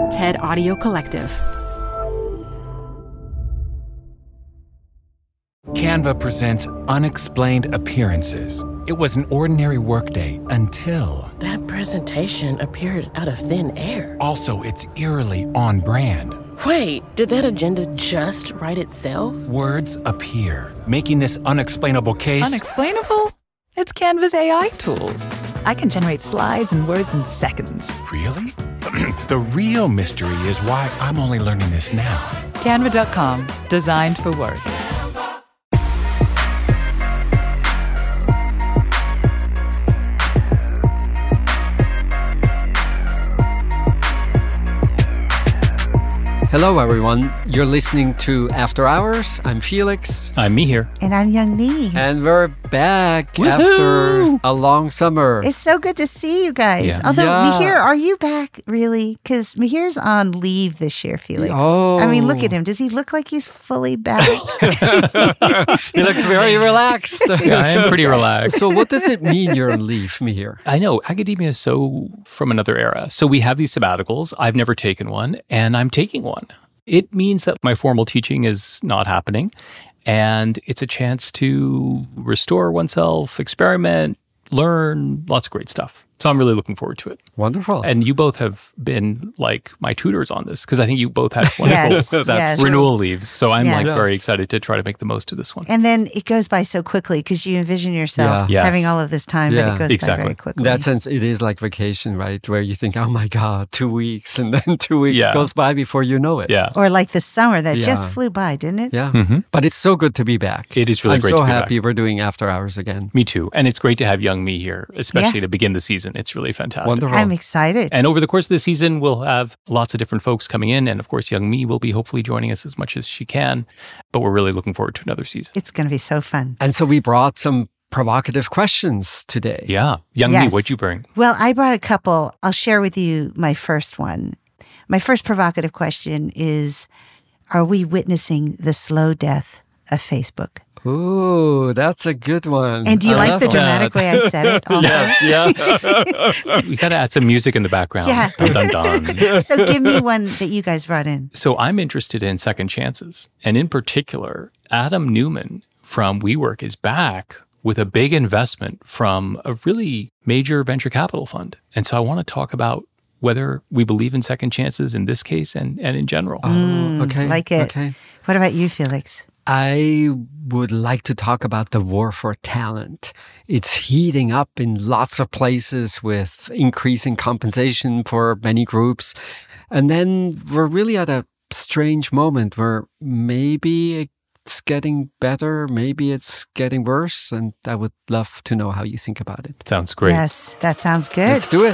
TED Audio Collective. Canva presents Unexplained Appearances. It was an ordinary workday until... That presentation appeared out of thin air. Also, it's eerily on brand. Wait, did that agenda just write itself? Words appear, making this unexplainable case... Unexplainable? It's Canva's AI tools. I can generate slides and words in seconds. Really? The real mystery is why I'm only learning this now. Canva.com, designed for work. Hello, everyone. You're listening to After Hours. I'm Felix. I'm Mihir. And I'm Young Mi. And we're back Woohoo! after a long summer. It's so good to see you guys. Yeah. Although, Yeah. Mihir, are you back, really? Because Mihir's on leave this year, Felix. Oh. I mean, look at him. Does he look like he's fully back? He looks very relaxed. Yeah, I am pretty relaxed. So what does it mean you're on leave, Mihir? I know, academia is so from another era. So we have these sabbaticals. I've never taken one, and I'm taking one. It means that my formal teaching is not happening, and it's a chance to restore oneself, experiment, learn, lots of great stuff. So I'm really looking forward to it. Wonderful. And you both have been like my tutors on this, because I think you both had wonderful Yes. renewal leaves. So I'm Yes. very excited to try to make the most of this one. And then it goes by so quickly because you envision yourself Yeah. having Yes. all of this time, Yeah. but it goes by Exactly. very quickly. In that sense, it is like vacation, right? Where you think, oh my God, 2 weeks. And then 2 weeks Yeah. goes by before you know it. Yeah. Or like the summer that Yeah. just flew by, didn't it? Yeah. Mhm. But it's so good to be back. It is really I'm great so to be happy back. we're doing After Hours again. Me too. And it's great to have Young Mi here, especially Yeah. to begin the season. It's really fantastic. Wonderful. I'm excited. And over the course of the season, we'll have lots of different folks coming in. And of course, Young Mi will be hopefully joining us as much as she can. But we're really looking forward to another season. It's going to be so fun. And so we brought some provocative questions today. Yeah. Young Mi, Yes. what'd you bring? Well, I brought a couple. I'll share with you my first one. My first provocative question is, are we witnessing the slow death of Facebook? Ooh, that's a good one. And do you I like love the that. dramatic way I said it? Also? Yeah. We got to add some music in the background. Yeah. Dun, dun, dun. So give me one that you guys brought in. So I'm interested in second chances. And in particular, Adam Newman from WeWork is back with a big investment from a really major venture capital fund. And so I want to talk about whether we believe in second chances in this case and in general. Okay. Like it. Okay. What about you, Felix? I would like to talk about the war for talent. It's heating up in lots of places with increasing compensation for many groups. And then we're really at a strange moment where maybe it's getting better, maybe it's getting worse. And I would love to know how you think about it. Sounds great. Yes, that sounds good. Let's do it.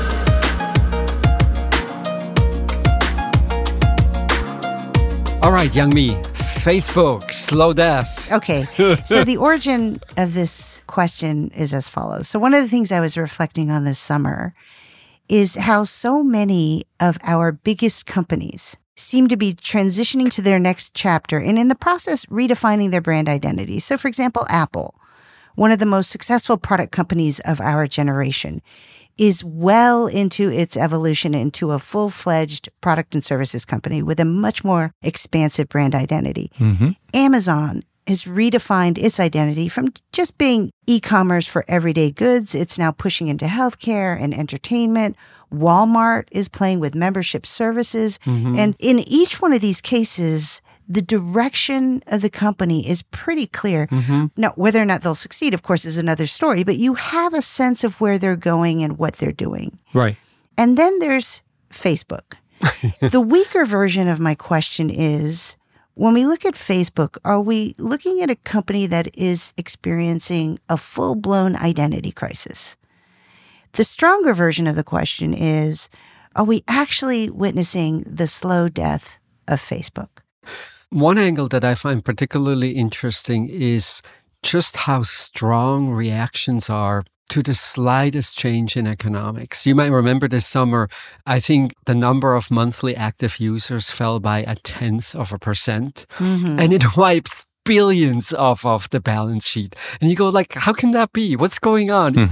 All right, Young Mi, Facebook, slow death. Okay. So the origin of this question is as follows. So one of the things I was reflecting on this summer is how so many of our biggest companies seem to be transitioning to their next chapter and in the process redefining their brand identity. So for example, Apple, one of the most successful product companies of our generation, is well into its evolution into a full-fledged product and services company with a much more expansive brand identity. Amazon has redefined its identity from just being e-commerce for everyday goods. It's now pushing into healthcare and entertainment. Walmart is playing with membership services. And in each one of these cases, the direction of the company is pretty clear. Now, whether or not they'll succeed, of course, is another story, but you have a sense of where they're going and what they're doing. Right. And then there's Facebook. The weaker version of my question is, when we look at Facebook, are we looking at a company that is experiencing a full-blown identity crisis? The stronger version of the question is, are we actually witnessing the slow death of Facebook? One angle that I find particularly interesting is just how strong reactions are to the slightest change in economics. You might remember this summer, I think the number of monthly active users fell by 0.1%, and it wipes billions off of the balance sheet. And you go like, how can that be? What's going on?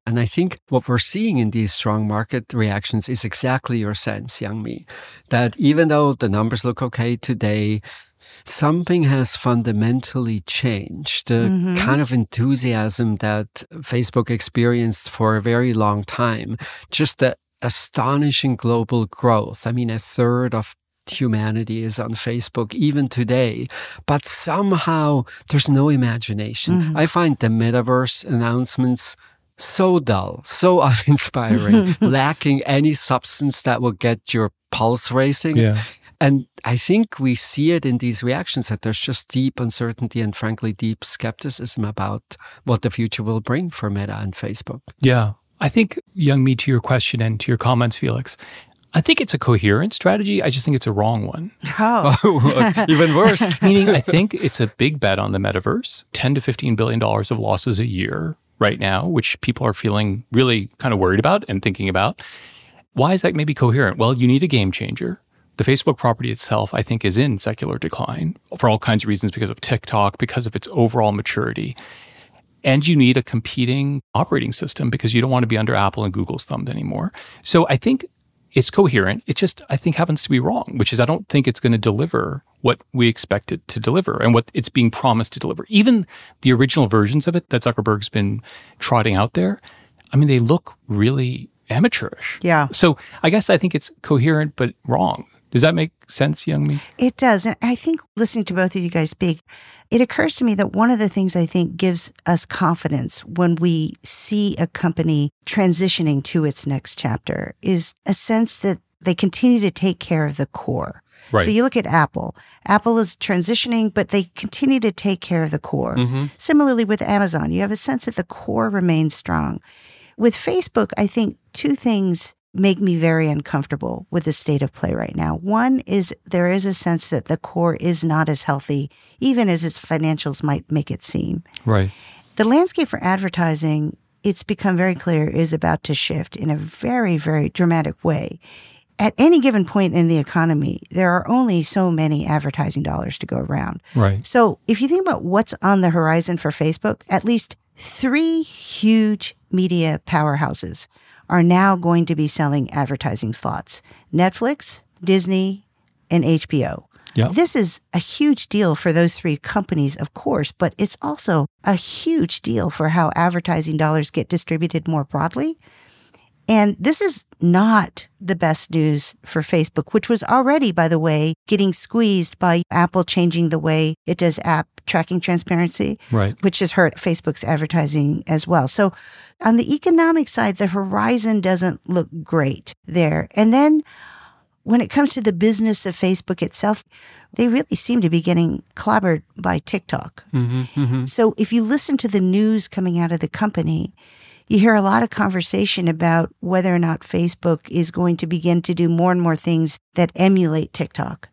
And I think what we're seeing in these strong market reactions is exactly your sense, Youngmi, that even though the numbers look okay today, something has fundamentally changed. The kind of enthusiasm that Facebook experienced for a very long time, just the astonishing global growth. I mean, a third of humanity is on Facebook even today, but somehow there's no imagination. I find the metaverse announcements so dull, so uninspiring, lacking any substance that will get your pulse racing. Yeah. And I think we see it in these reactions that there's just deep uncertainty and frankly deep skepticism about what the future will bring for Meta and Facebook. Yeah. I think, Youngmi, to your question and to your comments, Felix, I think it's a coherent strategy. I just think it's a wrong one. Oh, even worse. Meaning, I think it's a big bet on the metaverse, $10 to $15 billion of losses a year right now, which people are feeling really kind of worried about and thinking about. Why is that maybe coherent? Well, you need a game changer. The Facebook property itself, I think, is in secular decline for all kinds of reasons, because of TikTok, because of its overall maturity. And you need a competing operating system because you don't want to be under Apple and Google's thumb anymore. So I think it's coherent. It just, I think, happens to be wrong, which is I don't think it's going to deliver what we expect it to deliver and what it's being promised to deliver. Even the original versions of it that Zuckerberg's been trotting out there, I mean, they look really amateurish. Yeah. So I guess I think it's coherent but wrong. Does that make sense, Youngmi? It does. And I think listening to both of you guys speak, it occurs to me that one of the things I think gives us confidence when we see a company transitioning to its next chapter is a sense that they continue to take care of the core. Right. So you look at Apple. Apple is transitioning, but they continue to take care of the core. Similarly with Amazon, you have a sense that the core remains strong. With Facebook, I think two things make me very uncomfortable with the state of play right now. One is there is a sense that the core is not as healthy, even as its financials might make it seem. Right. The landscape for advertising, it's become very clear, is about to shift in a very, very dramatic way. At any given point in the economy, there are only so many advertising dollars to go around. Right. So if you think about what's on the horizon for Facebook, at least 3 huge media powerhouses are now going to be selling advertising slots: Netflix, Disney, and HBO. Yeah. This is a huge deal for those 3 companies, of course, but it's also a huge deal for how advertising dollars get distributed more broadly. And this is not the best news for Facebook, which was already, by the way, getting squeezed by Apple changing the way it does app tracking transparency, Right. which has hurt Facebook's advertising as well. So on the economic side, the horizon doesn't look great there. And then when it comes to the business of Facebook itself, they really seem to be getting clobbered by TikTok. So if you listen to the news coming out of the company, you hear a lot of conversation about whether or not Facebook is going to begin to do more and more things that emulate TikTok.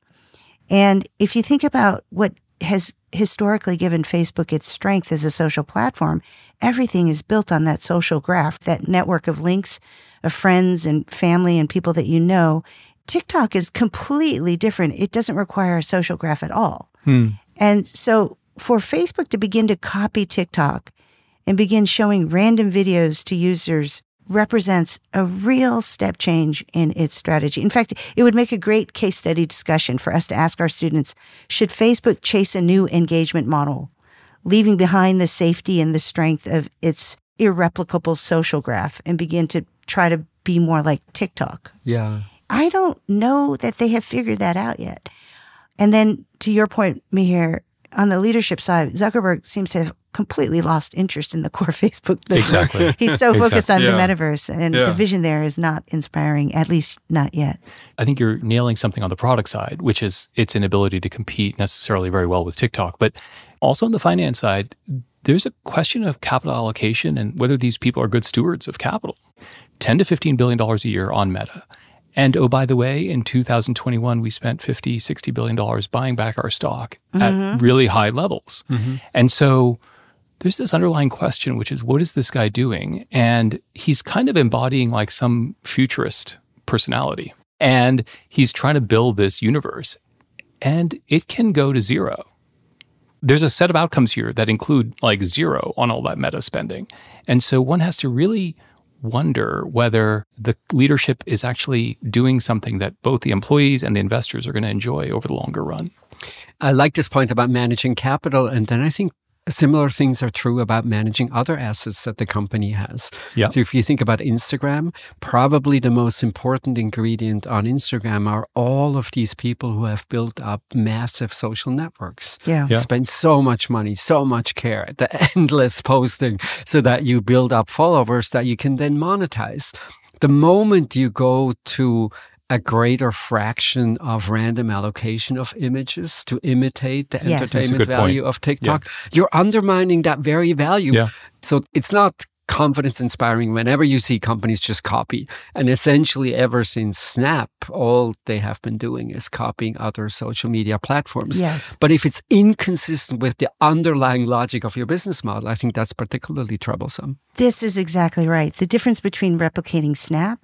And if you think about what has historically given Facebook its strength as a social platform, everything is built on that social graph, that network of links of friends and family and people that you know. TikTok is completely different. It doesn't require a social graph at all. And so for Facebook to begin to copy TikTok and begin showing random videos to users represents a real step change in its strategy. In fact, it would make a great case study discussion for us to ask our students, should Facebook chase a new engagement model, leaving behind the safety and the strength of its irreplicable social graph and begin to try to be more like TikTok? Yeah. I don't know that they have figured that out yet. And then to your point, Mihir, on the leadership side, Zuckerberg seems to have completely lost interest in the core Facebook business. Exactly. He's so focused on the Yeah. metaverse, and the vision there is not inspiring, at least not yet. I think you're nailing something on the product side, which is its inability to compete necessarily very well with TikTok. But also on the finance side, there's a question of capital allocation and whether these people are good stewards of capital. $10 to $15 billion a year on Meta. And oh, by the way, in 2021, we spent $50, $60 billion buying back our stock at really high levels. And so there's this underlying question, which is, what is this guy doing? And he's kind of embodying like some futurist personality. And he's trying to build this universe. And it can go to zero. there's a set of outcomes here that include like zero on all that meta spending. And so one has to really wonder whether the leadership is actually doing something that both the employees and the investors are going to enjoy over the longer run. I like this point about managing capital. And then I think similar things are true about managing other assets that the company has. Yeah. So if you think about Instagram, probably the most important ingredient on Instagram are all of these people who have built up massive social networks. Yeah. Spend so much money, so much care, the endless posting so that you build up followers that you can then monetize. The moment you go to a greater fraction of random allocation of images to imitate the entertainment value of TikTok, you're undermining that very value. Yeah. So it's not confidence inspiring whenever you see companies just copy. And essentially ever since Snap, all they have been doing is copying other social media platforms. Yes. But if it's inconsistent with the underlying logic of your business model, I think that's particularly troublesome. This is exactly right. The difference between replicating Snap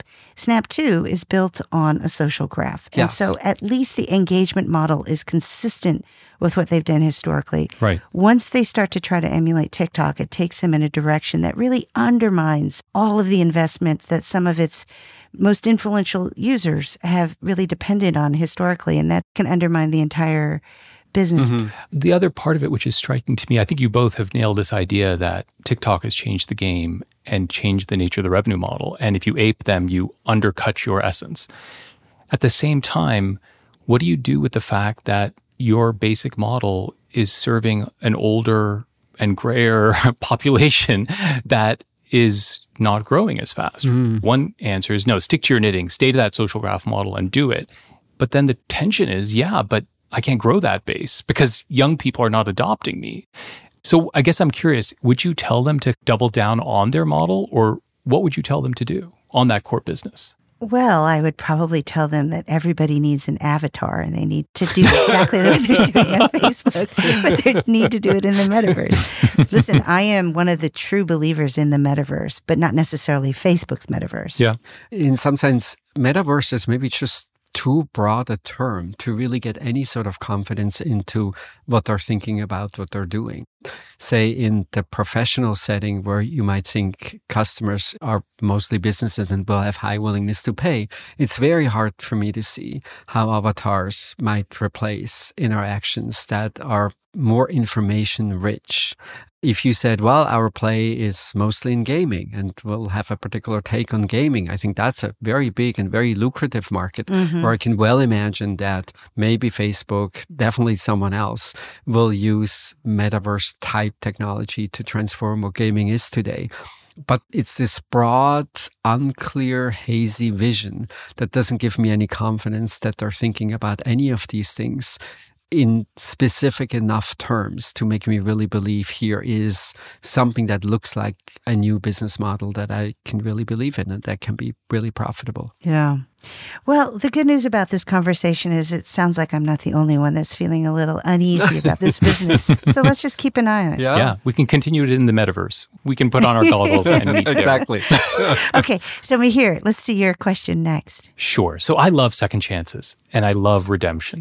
2 is built on a social graph. And Yes. so at least the engagement model is consistent with what they've done historically. Right. Once they start to try to emulate TikTok, it takes them in a direction that really undermines all of the investments that some of its most influential users have really depended on historically, and that can undermine the entire business. Mm-hmm. The other part of it, which is striking to me, I think you both have nailed this idea that TikTok has changed the game and changed the nature of the revenue model. And if you ape them, you undercut your essence. At the same time, what do you do with the fact that your basic model is serving an older and grayer population that is not growing as fast? One answer is no, stick to your knitting, stay to that social graph model and do it. But then the tension is, but I can't grow that base because young people are not adopting me. So I guess I'm curious, would you tell them to double down on their model, or what would you tell them to do on that core business? Well, I would probably tell them that everybody needs an avatar and they need to do exactly what they're doing on Facebook, but they need to do it in the metaverse. Listen, I am one of the true believers in the metaverse, but not necessarily Facebook's metaverse. Yeah. In some sense, metaverse is maybe just too broad a term to really get any sort of confidence into what they're thinking about, what they're doing. Say in the professional setting where you might think customers are mostly businesses and will have high willingness to pay, it's very hard for me to see how avatars might replace interactions that are more information rich. If you said, well, our play is mostly in gaming and we'll have a particular take on gaming, I think that's a very big and very lucrative market where I can well imagine that maybe Facebook, definitely someone else, will use metaverse type technology to transform what gaming is today. But it's this broad, unclear, hazy vision that doesn't give me any confidence that they're thinking about any of these things in specific enough terms to make me really believe here is something that looks like a new business model that I can really believe in and that can be really profitable. Yeah. Well, the good news about this conversation is it sounds like I'm not the only one that's feeling a little uneasy about this business. So let's just keep an eye on it. Yeah, we can continue it in the metaverse. We can put on our goggles and meet there. Exactly. Okay, so Mihir, let's see your question next. Sure. So I love second chances and I love redemption.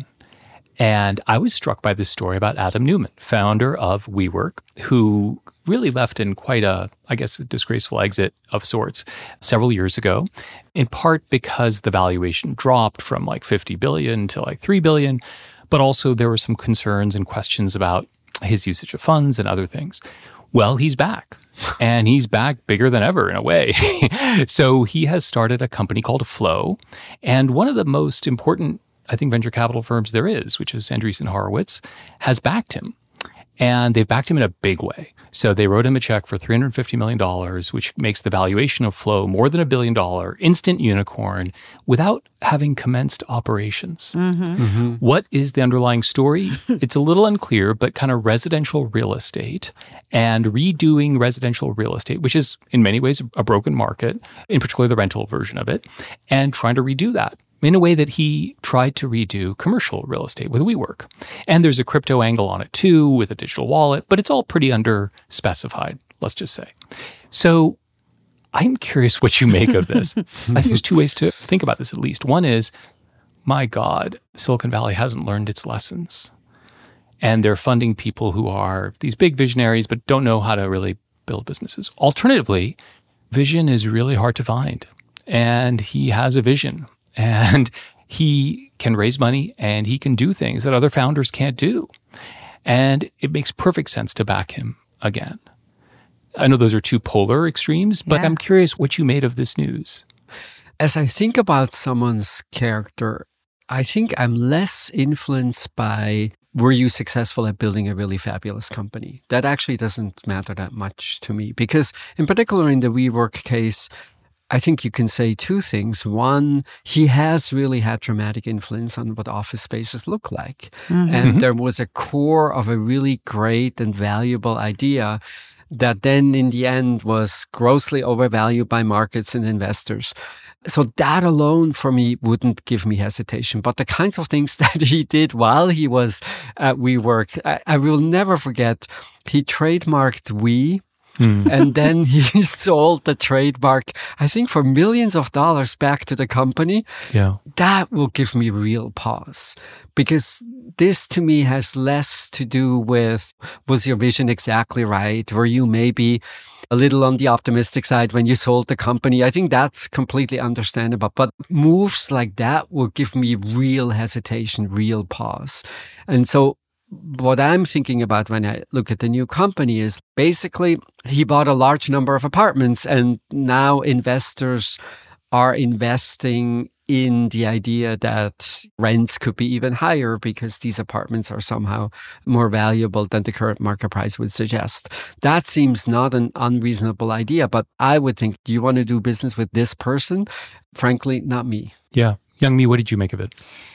And I was struck by this story about Adam Neumann, founder of WeWork, who really left in quite a disgraceful exit of sorts several years ago, in part because the valuation dropped from like 50 billion to like 3 billion, but also there were some concerns and questions about his usage of funds and other things. Well, he's back, and he's back bigger than ever in a way. So he has started a company called Flow, and one of the most important venture capital firms there is, which is Andreessen Horowitz, has backed him. And they've backed him in a big way. So they wrote him a check for $350 million, which makes the valuation of Flow more than $1 billion, instant unicorn, without having commenced operations. What is the underlying story? It's a little unclear, but kind of residential real estate and redoing residential real estate, which is in many ways a broken market, in particular the rental version of it, and trying to redo that in a way that he tried to redo commercial real estate with WeWork. And there's a crypto angle on it too, with a digital wallet, but it's all pretty under-specified, let's just say. So I'm curious what you make of this. I think there's two ways to think about this at least. One is, my God, Silicon Valley hasn't learned its lessons. and they're funding people who are these big visionaries but don't know how to really build businesses. Alternatively, vision is really hard to find, and he has a vision, and he can raise money, and he can do things that other founders can't do. And it makes perfect sense to back him again. I know those are two polar extremes, but I'm curious what you made of this news. As I think about someone's character, I think I'm less influenced by, were you successful at building a really fabulous company? That actually doesn't matter that much to me, because in particular in the WeWork case, I think you can say two things. One, he has really had dramatic influence on what office spaces look like. And there was a core of a really great and valuable idea that then in the end was grossly overvalued by markets and investors. So that alone for me wouldn't give me hesitation. But the kinds of things that he did while he was at WeWork, I will never forget. He trademarked We. And then he sold the trademark, I think, for millions of dollars back to the company. Yeah. That will give me real pause, because this to me has less to do with, was your vision exactly right? Were you maybe a little on the optimistic side when you sold the company? I think that's completely understandable. But moves like that will give me real hesitation, real pause. And so what I'm thinking about when I look at the new company is basically he bought a large number of apartments, and now investors are investing in the idea that rents could be even higher because these apartments are somehow more valuable than the current market price would suggest. That seems not an unreasonable idea, but I would think, do you want to do business with this person? Frankly, not me. Yeah. Youngmi, what did you make of it?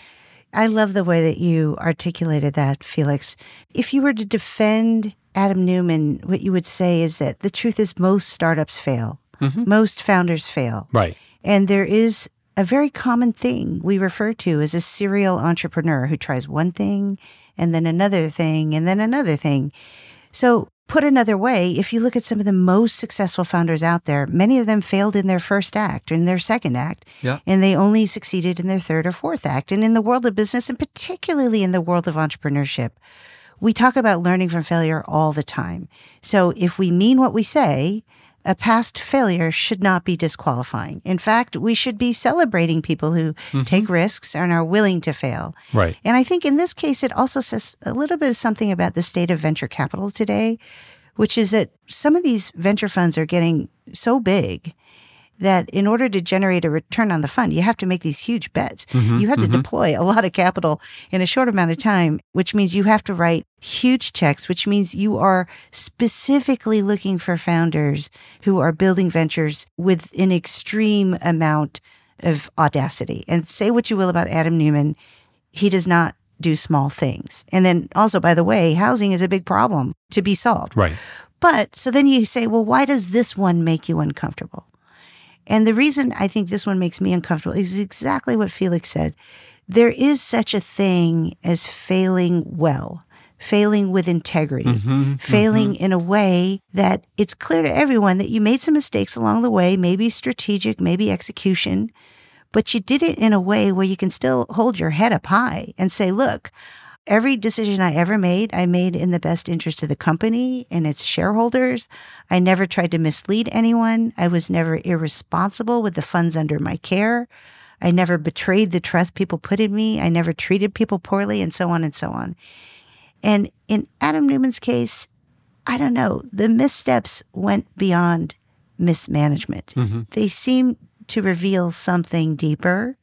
I love the way that you articulated that, Felix. If you were to defend Adam Neumann, what you would say is that the truth is most startups fail. Most founders fail. Right. And there is a very common thing we refer to as a serial entrepreneur who tries one thing and then another thing and then another thing. So put another way, if you look at some of the most successful founders out there, many of them failed in their first act or in their second act, and they only succeeded in their third or fourth act. And in the world of business, and particularly in the world of entrepreneurship, we talk about learning from failure all the time. So if we mean what we say, a past failure should not be disqualifying. In fact, we should be celebrating people who take risks and are willing to fail. Right. And I think in this case, it also says a little bit of something about the state of venture capital today, which is that some of these venture funds are getting so big that in order to generate a return on the fund, you have to make these huge bets. You have to deploy a lot of capital in a short amount of time, which means you have to write huge checks, which means you are specifically looking for founders who are building ventures with an extreme amount of audacity. And say what you will about Adam Neumann, he does not do small things. And then also, by the way, housing is a big problem to be solved. Right. But so then you say, well, why does this one make you uncomfortable? And the reason I think this one makes me uncomfortable is exactly what Felix said. There is such a thing as failing well, failing with integrity, failing in a way that it's clear to everyone that you made some mistakes along the way, maybe strategic, maybe execution, but you did it in a way where you can still hold your head up high and say, look, every decision I ever made, I made in the best interest of the company and its shareholders. I never tried to mislead anyone. I was never irresponsible with the funds under my care. I never betrayed the trust people put in me. I never treated people poorly, and so on and so on. And in Adam Neumann's case, I don't know, the missteps went beyond mismanagement. They seem to reveal something deeper.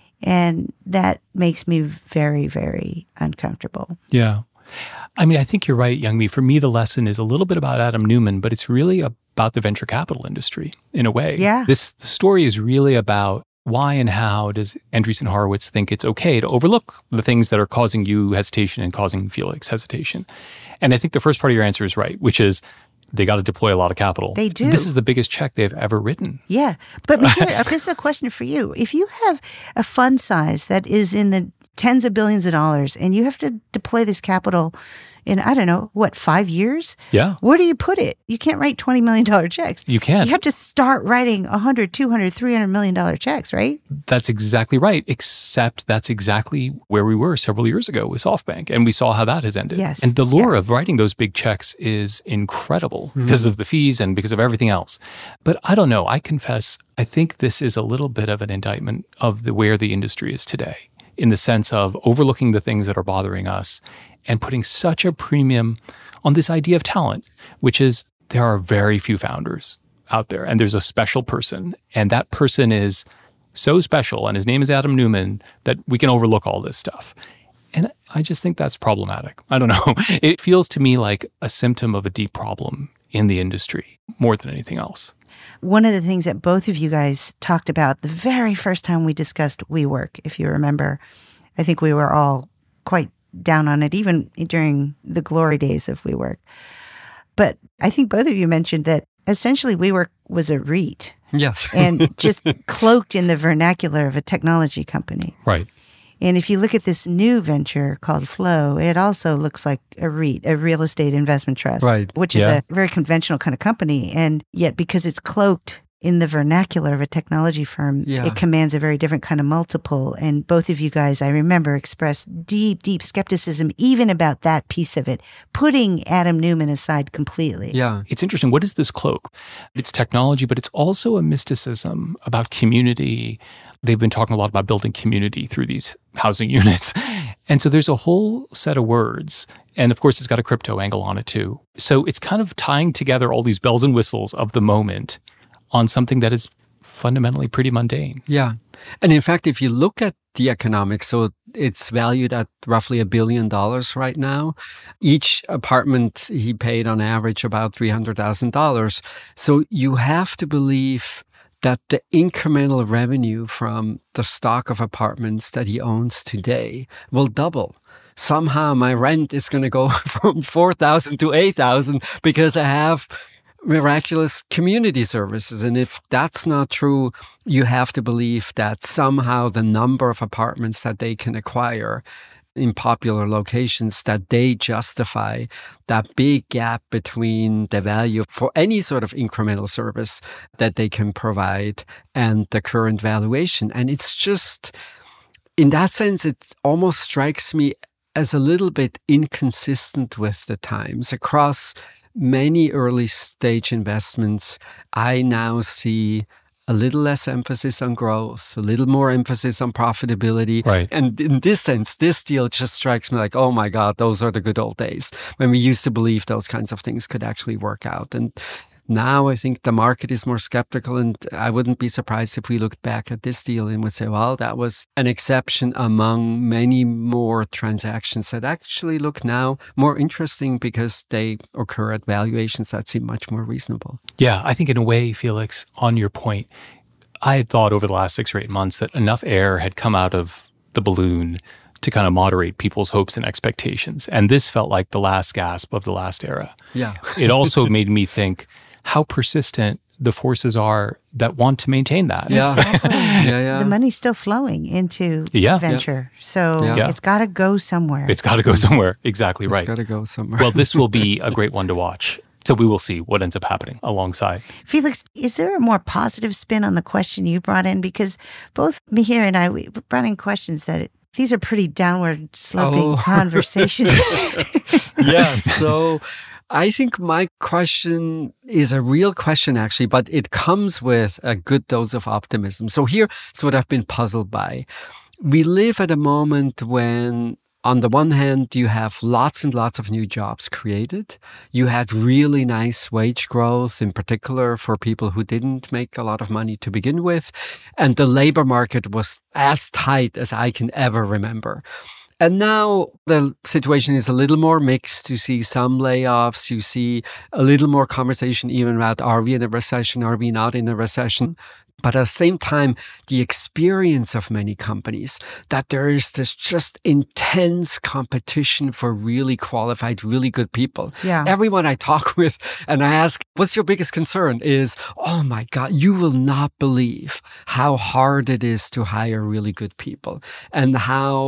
And that makes me very, very uncomfortable. Yeah. I mean, I think you're right, Youngmi. For me, the lesson is a little bit about Adam Neumann, but it's really about the venture capital industry in a way. Yeah. The story is really about why and how does Andreessen Horowitz think it's okay to overlook the things that are causing you hesitation and causing Felix hesitation. And I think the first part of your answer is right, which is they got to deploy a lot of capital. They do. This is the biggest check they've ever written. Yeah. But Michael, this is a question for you. If you have a fund size that is in the tens of billions of dollars and you have to deploy this capital in, I don't know, 5 years? Yeah. Where do you put it? You can't write $20 million checks. You can't. You have to start writing $100, $200, $300 million checks, right? That's exactly right, except that's exactly where we were several years ago with SoftBank, and we saw how that has ended. Yes. And the lure of writing those big checks is incredible because of the fees and because of everything else. But I don't know. I confess, I think this is a little bit of an indictment of where the industry is today, in the sense of overlooking the things that are bothering us and putting such a premium on this idea of talent, which is there are very few founders out there, and there's a special person, and that person is so special, and his name is Adam Neumann, that we can overlook all this stuff. And I just think that's problematic. I don't know. It feels to me like a symptom of a deep problem in the industry more than anything else. One of the things that both of you guys talked about the very first time we discussed WeWork, if you remember, I think we were all quite down on it, even during the glory days of WeWork. But I think both of you mentioned that essentially WeWork was a REIT. Yes. And just cloaked in the vernacular of a technology company. Right. And if you look at this new venture called Flow, it also looks like a REIT, a real estate investment trust, right, which is a very conventional kind of company. And yet because it's cloaked in the vernacular of a technology firm, it commands a very different kind of multiple. And both of you guys, I remember, expressed deep, deep skepticism even about that piece of it, putting Adam Neumann aside completely. Yeah. It's interesting. What is this cloak? It's technology, but it's also a mysticism about community. They've been talking a lot about building community through these housing units. And so there's a whole set of words. And of course, it's got a crypto angle on it too. So it's kind of tying together all these bells and whistles of the moment on something that is fundamentally pretty mundane. Yeah. And in fact, if you look at the economics, so it's valued at roughly $1 billion right now. Each apartment he paid on average about $300,000. So you have to believe that the incremental revenue from the stock of apartments that he owns today will double. Somehow my rent is going to go from $4,000 to $8,000 because I have miraculous community services. And if that's not true, you have to believe that somehow the number of apartments that they can acquire in popular locations, that they justify that big gap between the value for any sort of incremental service that they can provide and the current valuation. And it's just, in that sense, it almost strikes me as a little bit inconsistent with the times. Across many early stage investments, I now see a little less emphasis on growth, a little more emphasis on profitability. Right. And in this sense, this deal just strikes me like, oh my God, those are the good old days when we used to believe those kinds of things could actually work out. And now I think the market is more skeptical, and I wouldn't be surprised if we looked back at this deal and would say, well, that was an exception among many more transactions that actually look now more interesting because they occur at valuations that seem much more reasonable. Yeah, I think in a way, Felix, on your point, I had thought over the last 6 or 8 months that enough air had come out of the balloon to kind of moderate people's hopes and expectations. And this felt like the last gasp of the last era. Yeah. It also made me think how persistent the forces are that want to maintain that. Yeah. Exactly. The money's still flowing into venture. So it's got to go somewhere. It's got to go somewhere. Exactly right. It's got to go somewhere. Well, this will be a great one to watch. So we will see what ends up happening alongside. Felix, is there a more positive spin on the question you brought in? Because both Mihir and I, we brought in questions that these are pretty downward sloping conversations. Yeah. So I think my question is a real question, actually, but it comes with a good dose of optimism. So here's what I've been puzzled by. We live at a moment when, on the one hand, you have lots and lots of new jobs created. You had really nice wage growth, in particular for people who didn't make a lot of money to begin with. And the labor market was as tight as I can ever remember. And now the situation is a little more mixed. You see some layoffs. You see a little more conversation even about, are we in a recession? Are we not in a recession? But at the same time, the experience of many companies that there is this just intense competition for really qualified, really good people. Yeah. Everyone I talk with and I ask, what's your biggest concern is, oh my God, you will not believe how hard it is to hire really good people and how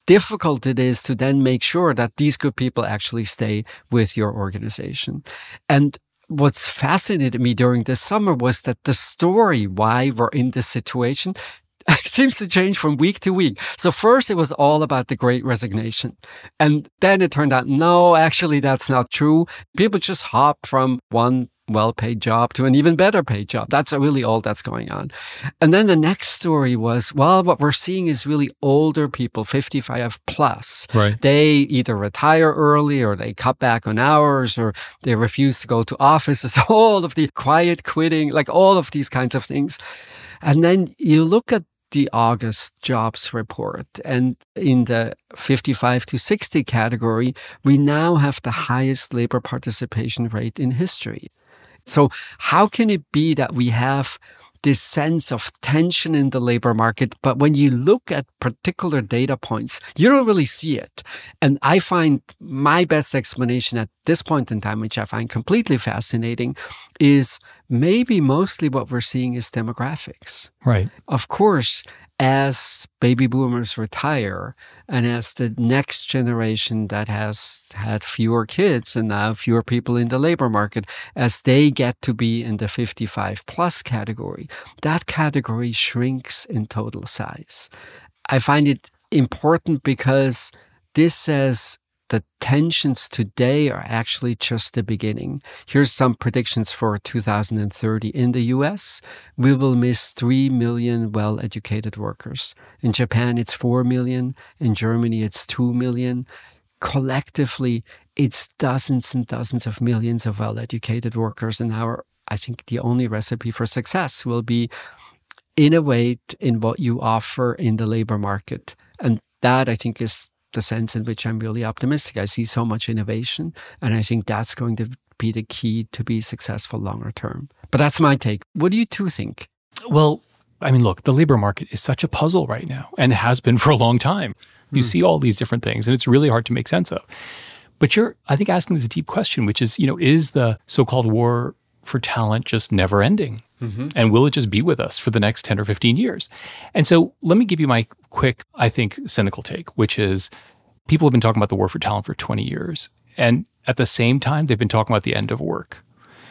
difficult it is to then make sure that these good people actually stay with your organization. And what's fascinated me during this summer was that the story why we're in this situation seems to change from week to week. So first it was all about the Great Resignation. And then it turned out, no, actually that's not true. People just hop from one well-paid job to an even better paid job. That's really all that's going on. And then the next story was, well, what we're seeing is really older people, 55 plus. Right. They either retire early or they cut back on hours or they refuse to go to offices, all of the quiet quitting, like all of these kinds of things. And then you look at the August jobs report, and in the 55 to 60 category, we now have the highest labor participation rate in history. So how can it be that we have this sense of tension in the labor market, but when you look at particular data points, you don't really see it? And I find my best explanation at this point in time, which I find completely fascinating, is maybe mostly what we're seeing is demographics. Right. Of course, as baby boomers retire and as the next generation that has had fewer kids and now fewer people in the labor market, as they get to be in the 55 plus category, that category shrinks in total size. I find it important because this says the tensions today are actually just the beginning. Here's some predictions for 2030. In the US, we will miss 3 million well-educated workers. In Japan, it's 4 million. In Germany, it's 2 million. Collectively, it's dozens and dozens of millions of well-educated workers. And I think the only recipe for success will be innovate in what you offer in the labor market. And that, I think, is the sense in which I'm really optimistic. I see so much innovation, and I think that's going to be the key to be successful longer term. But that's my take. What do you two think? Well, I mean, look, the labor market is such a puzzle right now and has been for a long time. You see all these different things, and it's really hard to make sense of. But you're, I think, asking this deep question, which is, is the so-called war for talent just never ending? Mm-hmm. And will it just be with us for the next 10 or 15 years? And so let me give you my quick, I think, cynical take, which is people have been talking about the war for talent for 20 years. And at the same time, they've been talking about the end of work.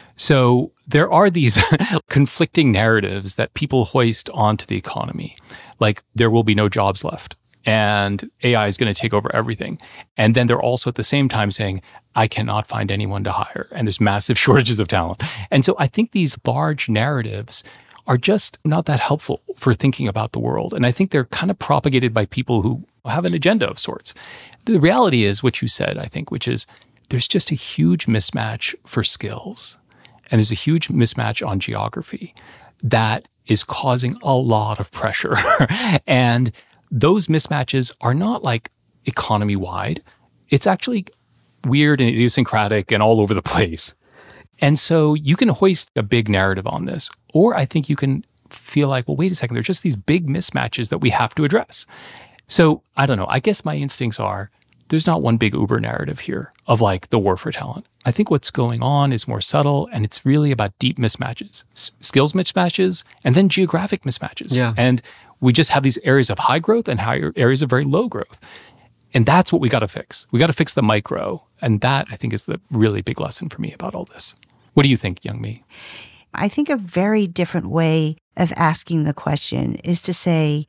So there are these conflicting narratives that people hoist onto the economy, like there will be no jobs left and AI is going to take over everything. And then they're also at the same time saying, I cannot find anyone to hire, and there's massive shortages of talent. And so I think these large narratives are just not that helpful for thinking about the world. And I think they're kind of propagated by people who have an agenda of sorts. The reality is what you said, I think, which is there's just a huge mismatch for skills. And there's a huge mismatch on geography that is causing a lot of pressure. And those mismatches are not like economy-wide. It's actually weird and idiosyncratic and all over the place. And so you can hoist a big narrative on this, or I think you can feel like, well, wait a second, there's just these big mismatches that we have to address. So I don't know. I guess my instincts are there's not one big Uber narrative here of like the war for talent. I think what's going on is more subtle, and it's really about deep mismatches, skills mismatches, and then geographic mismatches. Yeah. And we just have these areas of high growth and areas of very low growth. And that's what we got to fix. We got to fix the micro. And that, I think, is the really big lesson for me about all this. What do you think, Youngmi? I think a very different way of asking the question is to say,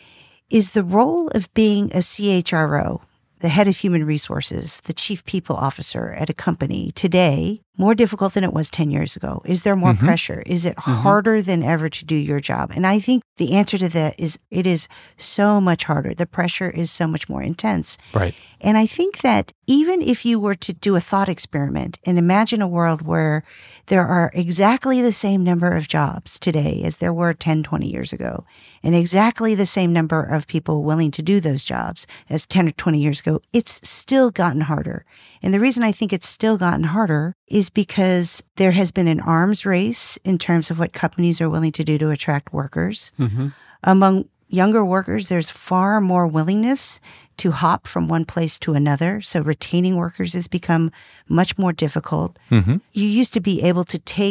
is the role of being a CHRO, the head of human resources, the chief people officer at a company today, more difficult than it was 10 years ago? Is there more pressure? Is it harder than ever to do your job? And I think the answer to that is it is so much harder. The pressure is so much more intense. Right. And I think that even if you were to do a thought experiment and imagine a world where there are exactly the same number of jobs today as there were 10, 20 years ago, and exactly the same number of people willing to do those jobs as 10 or 20 years ago, it's still gotten harder. And the reason I think it's still gotten harder is because there has been an arms race in terms of what companies are willing to do to attract workers. Mm-hmm. Among younger workers, there's far more willingness to hop from one place to another. So retaining workers has become much more difficult. Mm-hmm. You used to be able to take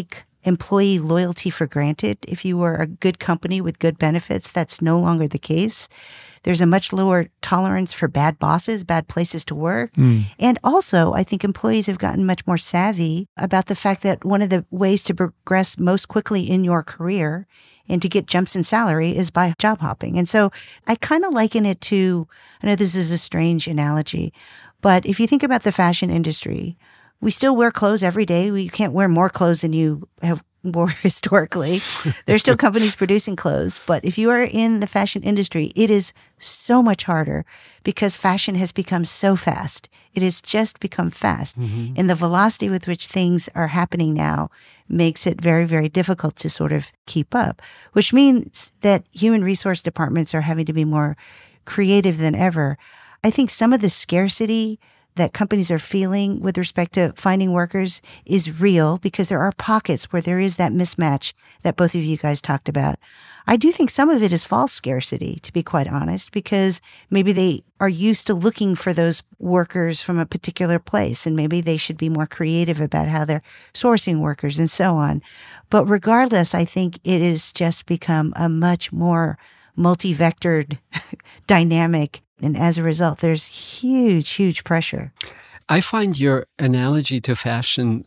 employee loyalty for granted. If you were a good company with good benefits, that's no longer the case. There's a much lower tolerance for bad bosses, bad places to work. And also, I think employees have gotten much more savvy about the fact that one of the ways to progress most quickly in your career and to get jumps in salary is by job hopping. And so I kind of liken it to, I know this is a strange analogy, but if you think about the fashion industry, we still wear clothes every day. You can't wear more clothes than you have wore historically. There's still companies producing clothes. But if you are in the fashion industry, it is so much harder because fashion has become so fast. It has just become fast. And the velocity with which things are happening now makes it very, very difficult to sort of keep up, which means that human resource departments are having to be more creative than ever. I think some of the scarcity that companies are feeling with respect to finding workers is real because there are pockets where there is that mismatch that both of you guys talked about. I do think some of it is false scarcity, to be quite honest, because maybe they are used to looking for those workers from a particular place, and maybe they should be more creative about how they're sourcing workers and so on. But regardless, I think it has just become a much more multi-vectored dynamic. And as a result, there's huge, huge pressure. I find your analogy to fashion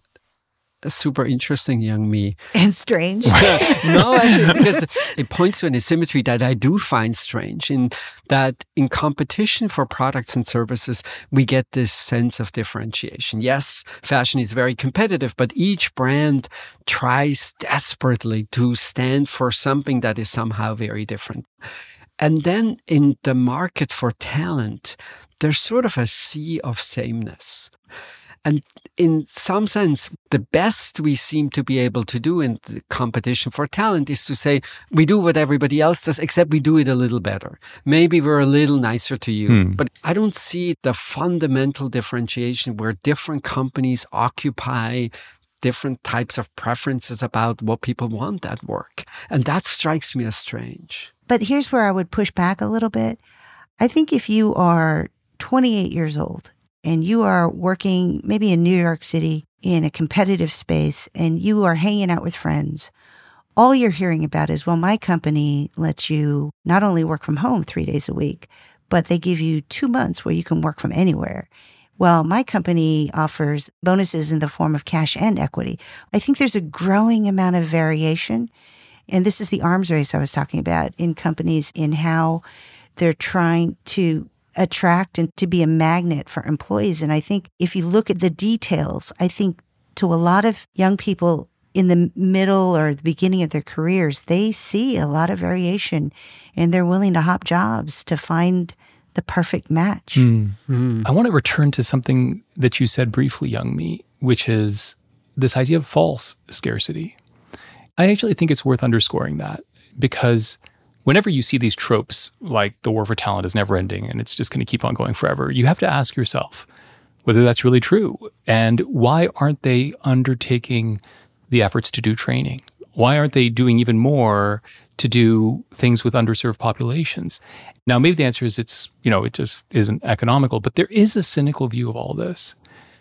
super interesting, Young Mi. And strange. No, actually, because it points to an asymmetry that I do find strange, in that in competition for products and services, we get this sense of differentiation. Yes, fashion is very competitive, but each brand tries desperately to stand for something that is somehow very different. And then in the market for talent, there's sort of a sea of sameness. And in some sense, the best we seem to be able to do in the competition for talent is to say, we do what everybody else does, except we do it a little better. Maybe we're a little nicer to you. But I don't see the fundamental differentiation where different companies occupy different types of preferences about what people want at work. And that strikes me as strange. But here's where I would push back a little bit. I think if you are 28 years old and you are working maybe in New York City in a competitive space and you are hanging out with friends, all you're hearing about is, well, my company lets you not only work from home 3 days a week, but they give you 2 months where you can work from anywhere. Well, my company offers bonuses in the form of cash and equity. I think there's a growing amount of variation. And this is the arms race I was talking about in companies, in how they're trying to attract and to be a magnet for employees. And I think if you look at the details, I think to a lot of young people in the middle or the beginning of their careers, they see a lot of variation and they're willing to hop jobs to find the perfect match. I want to return to something that you said briefly, Young Mi, which is this idea of false scarcity. I actually think it's worth underscoring that, because whenever you see these tropes like the war for talent is never ending and it's just going to keep on going forever, you have to ask yourself whether that's really true. And why aren't they undertaking the efforts to do training? Why aren't they doing even more to do things with underserved populations? Now, maybe the answer is it just isn't economical, but there is a cynical view of all this,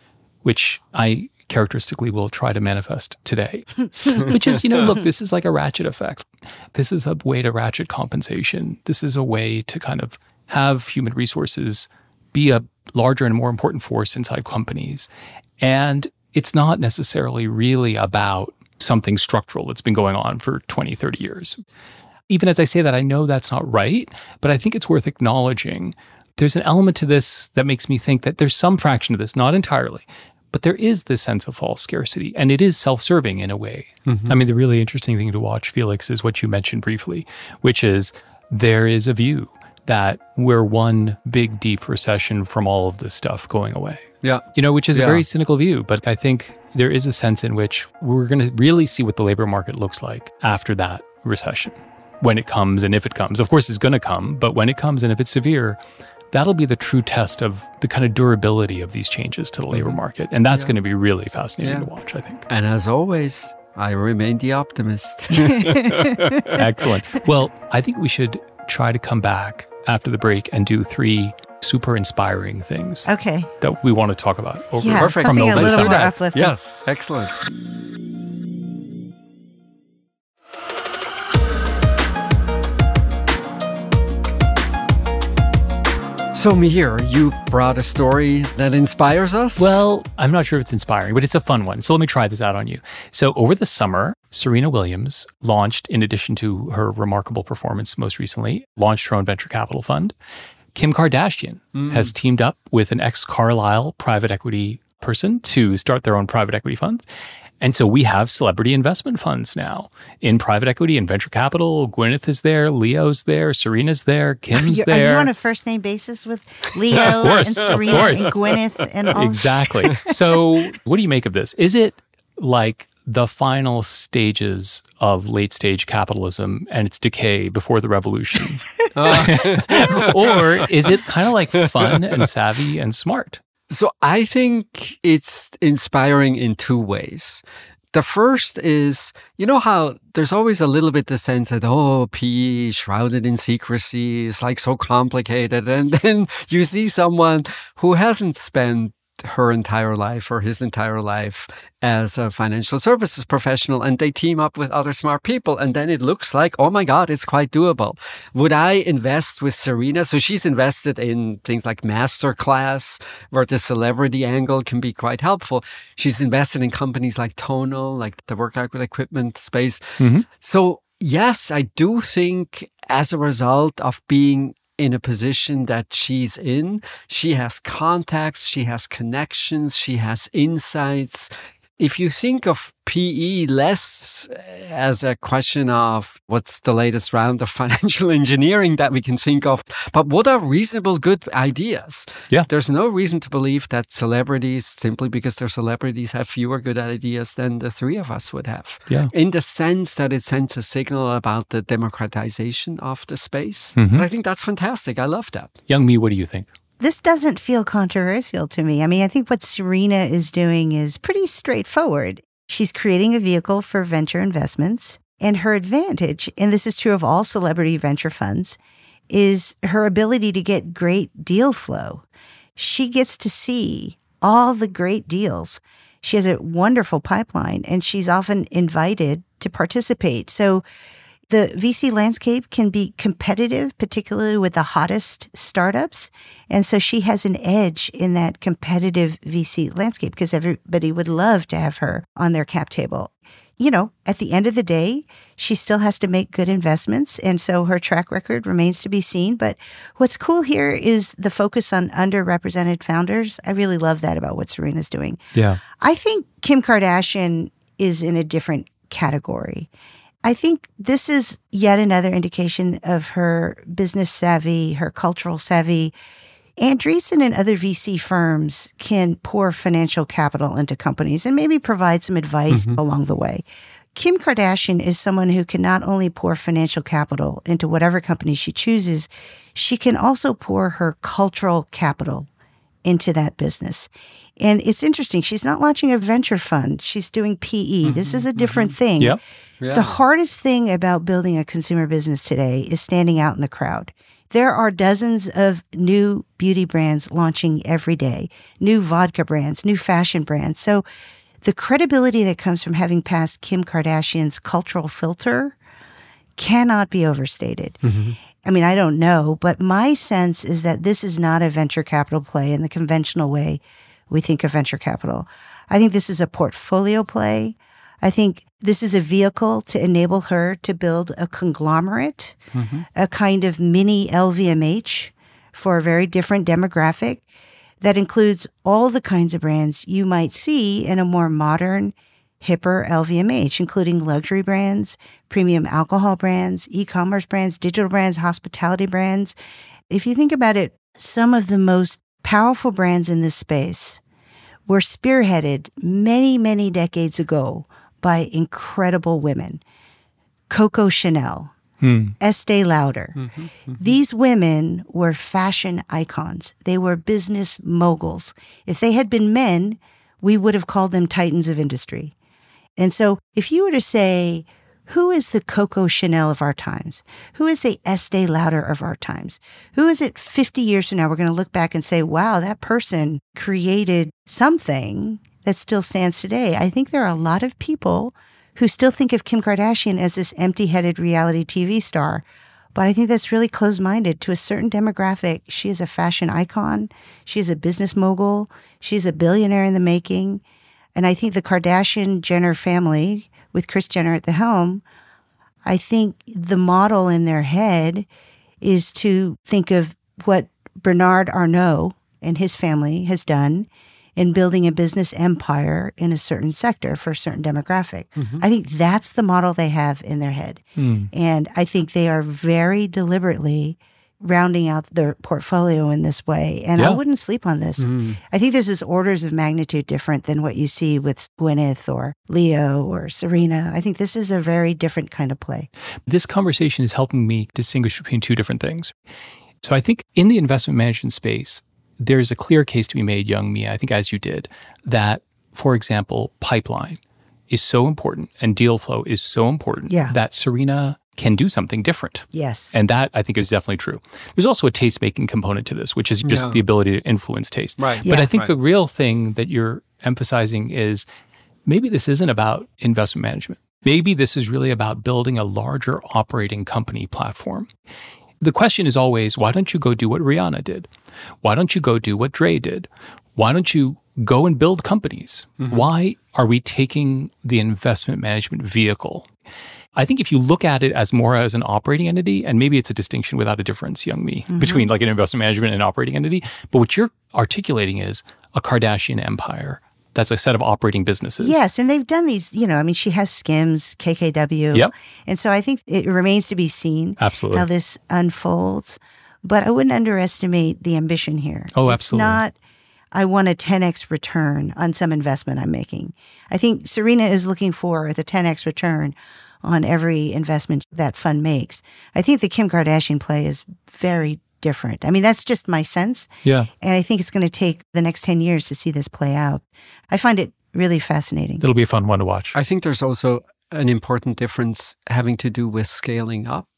which I characteristically will try to manifest today, which is, look, this is like a ratchet effect. This is a way to ratchet compensation. This is a way to kind of have human resources be a larger and more important force inside companies. And it's not necessarily really about something structural that's been going on for 20, 30 years. Even as I say that, I know that's not right, but I think it's worth acknowledging there's an element to this that makes me think that there's some fraction of this, not entirely, but there is this sense of false scarcity, and it is self-serving in a way. I mean, the really interesting thing to watch, Felix, is what you mentioned briefly, which is there is a view that we're one big, deep recession from all of this stuff going away. Yeah. Which is a very cynical view, but I think there is a sense in which we're going to really see what the labor market looks like after that recession, when it comes and if it comes. Of course, it's going to come, but when it comes and if it's severe, that'll be the true test of the kind of durability of these changes to the labor market. And that's going to be really fascinating to watch, I think. And as always, I remain the optimist. Excellent. Well, I think we should try to come back after the break and do 3 super inspiring things that we want to talk about. Perfect. Something a little more uplifting. Yes, excellent. So, Mihir, you brought a story that inspires us? Well, I'm not sure if it's inspiring, but it's a fun one. So let me try this out on you. So over the summer, Serena Williams launched, in addition to her remarkable performance most recently, launched her own venture capital fund. Kim Kardashian has teamed up with an ex-Carlyle private equity person to start their own private equity fund. And so we have celebrity investment funds now in private equity and venture capital. Gwyneth is there, Leo's there, Serena's there, Kim's there. Are you on a first name basis with Leo and Serena and Gwyneth and all? Exactly. So what do you make of this? Is it like the final stages of late stage capitalism and its decay before the revolution? Or is it kind of like fun and savvy and smart? So I think it's inspiring in two ways. The first is, you know how there's always a little bit the sense that, PE shrouded in secrecy is like so complicated. And then you see someone who hasn't spent her entire life or his entire life as a financial services professional, and they team up with other smart people, and then it looks like, oh my God, it's quite doable. Would I invest with Serena? So she's invested in things like Masterclass, where the celebrity angle can be quite helpful. She's invested in companies like Tonal, like the workout equipment space. So yes, I do think as a result of being in a position that she's in, she has contacts, she has connections, she has insights. If you think of PE less as a question of what's the latest round of financial engineering that we can think of, but what are reasonable good ideas? Yeah. There's no reason to believe that celebrities, simply because they're celebrities, have fewer good ideas than the three of us would have. Yeah. In the sense that it sends a signal about the democratization of the space. And I think that's fantastic. I love that. Young Mi, what do you think? This doesn't feel controversial to me. I mean, I think what Serena is doing is pretty straightforward. She's creating a vehicle for venture investments, and her advantage, and this is true of all celebrity venture funds, is her ability to get great deal flow. She gets to see all the great deals. She has a wonderful pipeline, and she's often invited to participate. So the VC landscape can be competitive, particularly with the hottest startups. And so she has an edge in that competitive VC landscape because everybody would love to have her on their cap table. You know, at the end of the day, she still has to make good investments. And so her track record remains to be seen. But what's cool here is the focus on underrepresented founders. I really love that about what Serena's doing. Yeah. I think Kim Kardashian is in a different category. I think this is yet another indication of her business savvy, her cultural savvy. Andreessen and other VC firms can pour financial capital into companies and maybe provide some advice along the way. Kim Kardashian is someone who can not only pour financial capital into whatever company she chooses, she can also pour her cultural capital into that business. And it's interesting. She's not launching a venture fund. She's doing PE. This is a different thing. Yep. Yeah. The hardest thing about building a consumer business today is standing out in the crowd. There are dozens of new beauty brands launching every day, new vodka brands, new fashion brands. So the credibility that comes from having passed Kim Kardashian's cultural filter cannot be overstated. I mean, I don't know, but my sense is that this is not a venture capital play in the conventional way we think of venture capital. I think this is a portfolio play. I think this is a vehicle to enable her to build a conglomerate, a kind of mini LVMH for a very different demographic that includes all the kinds of brands you might see in a more modern, hipper LVMH, including luxury brands, premium alcohol brands, e-commerce brands, digital brands, hospitality brands. If you think about it, some of the most powerful brands in this space were spearheaded many, many decades ago by incredible women. Coco Chanel, Estee Lauder. These women were fashion icons. They were business moguls. If they had been men, we would have called them titans of industry. And so if you were to say, who is the Coco Chanel of our times? Who is the Estee Lauder of our times? Who is it 50 years from now? We're going to look back and say, wow, that person created something that still stands today. I think there are a lot of people who still think of Kim Kardashian as this empty-headed reality TV star. But I think that's really closed-minded to a certain demographic. She is a fashion icon. She is a business mogul. She's a billionaire in the making. And I think the Kardashian-Jenner family, with Kris Jenner at the helm, I think the model in their head is to think of what Bernard Arnault and his family has done in building a business empire in a certain sector for a certain demographic. I think that's the model they have in their head. And I think they are very deliberately rounding out their portfolio in this way. And I wouldn't sleep on this. I think this is orders of magnitude different than what you see with Gwyneth or Leo or Serena. I think this is a very different kind of play. This conversation is helping me distinguish between two different things. So I think in the investment management space, there's a clear case to be made, Young Mi, I think as you did, that, for example, pipeline is so important and deal flow is so important that Serena can do something different. Yes. And that, I think, is definitely true. There's also a taste-making component to this, which is just the ability to influence taste. Right. But I think the real thing that you're emphasizing is maybe this isn't about investment management. Maybe this is really about building a larger operating company platform. The question is always, why don't you go do what Rihanna did? Why don't you go do what Dre did? Why don't you go and build companies? Why are we taking the investment management vehicle? I think if you look at it as more as an operating entity, and maybe it's a distinction without a difference, Young Mi, between like an investment management and an operating entity, but what you're articulating is a Kardashian empire. That's a set of operating businesses. Yes, and they've done these, she has Skims, KKW. Yep. And so I think it remains to be seen Absolutely. how this unfolds. But I wouldn't underestimate the ambition here. Oh, it's absolutely. Not, I want a 10x return on some investment I'm making. I think Serena is looking for the 10x return on every investment that fund makes. I think the Kim Kardashian play is very different. I mean, that's just my sense. Yeah. And I think it's going to take the next 10 years to see this play out. I find it really fascinating. It'll be a fun one to watch. I think there's also an important difference having to do with scaling up.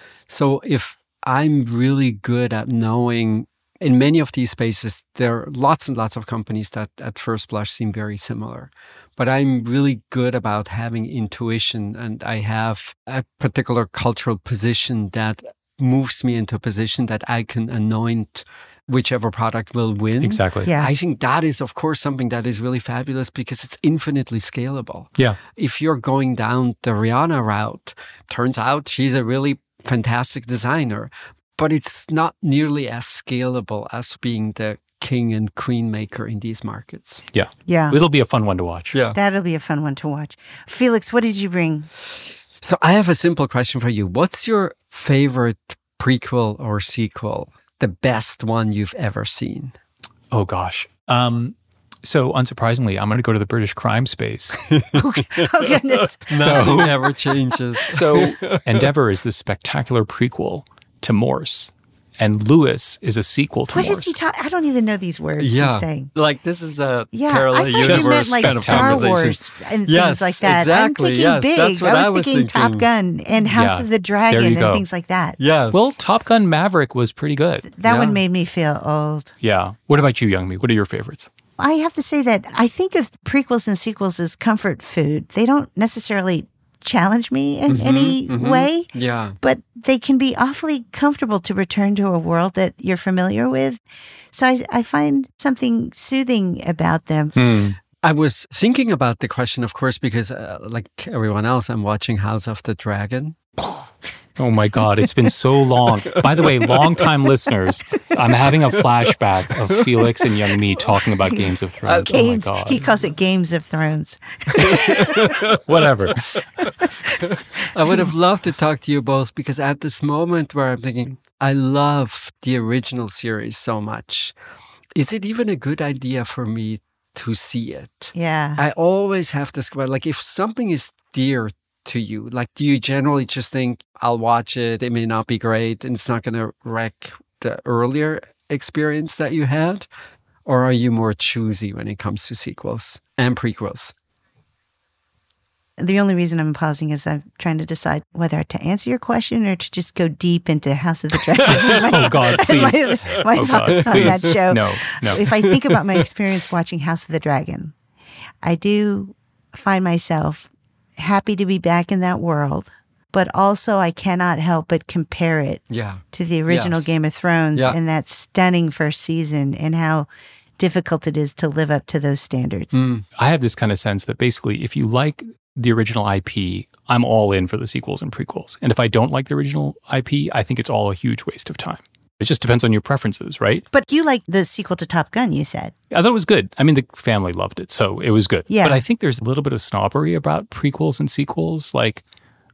So if I'm really good at knowing, in many of these spaces, there are lots and lots of companies that at first blush seem very similar. But I'm really good about having intuition, and I have a particular cultural position that moves me into a position that I can anoint whichever product will win. Exactly. Yes. I think that is, of course, something that is really fabulous because it's infinitely scalable. Yeah. If you're going down the Rihanna route, turns out she's a really fantastic designer, but it's not nearly as scalable as being the king and queen maker in these markets. Yeah. Yeah. It'll be a fun one to watch. Yeah. That'll be a fun one to watch. Felix, what did you bring? So I have a simple question for you. What's your favorite prequel or sequel? The best one you've ever seen? Oh, gosh. So unsurprisingly, I'm going to go to the British crime space. Oh, goodness. No, never changes. So Endeavour is this spectacular prequel to Morse. And Lewis is a sequel to What Morse. is he talking? I don't even know these words he's saying. Like this is a Yeah, parallel I thought universe you meant like kind of Star conversation. Wars and Yes, things like that. exactly, I'm thinking yes, big. that's what I I was was thinking Top thinking. Gun and House Yeah, of the Dragon there you and go. things like that. Yes. Well, Top Gun Maverick was pretty good. That Yeah. one made me feel old. Yeah. What about you, Young Mi? What are your favorites? I have to say that I think of prequels and sequels as comfort food. They don't necessarily challenge me in any way, Yeah. but they can be awfully comfortable to return to a world that you're familiar with. So I find something soothing about them. I was thinking about the question, of course, because like everyone else, I'm watching House of the Dragon. Oh my God, it's been so long. By the way, longtime listeners, I'm having a flashback of Felix and Young Mi talking about Games of Thrones. Games, Oh my God. he calls it Games of Thrones. Whatever. I would have loved to talk to you both because at this moment where I'm thinking, I love the original series so much. Is it even a good idea for me to see it? Yeah. I always have this, like if something is dear to you, like do you generally just think, I'll watch it, it may not be great, and it's not going to wreck the earlier experience that you had? Or are you more choosy when it comes to sequels and prequels? The only reason I'm pausing is I'm trying to decide whether to answer your question or to just go deep into House of the Dragon. Oh God, please. my Oh, God, thoughts on that please. show. No. If I think about my experience watching House of the Dragon, I do find myself happy to be back in that world. but also I cannot help but compare it Yeah. to the original Yes. Game of Thrones Yeah. and that stunning first season and how difficult it is to live up to those standards. I have this kind of sense that basically, if you like the original IP, I'm all in for the sequels and prequels. And if I don't like the original IP, I think it's all a huge waste of time. It just depends on your preferences, right? But you like the sequel to Top Gun, you said. I thought it was good. I mean, the family loved it, so it was good. Yeah. But I think there's a little bit of snobbery about prequels and sequels. Like,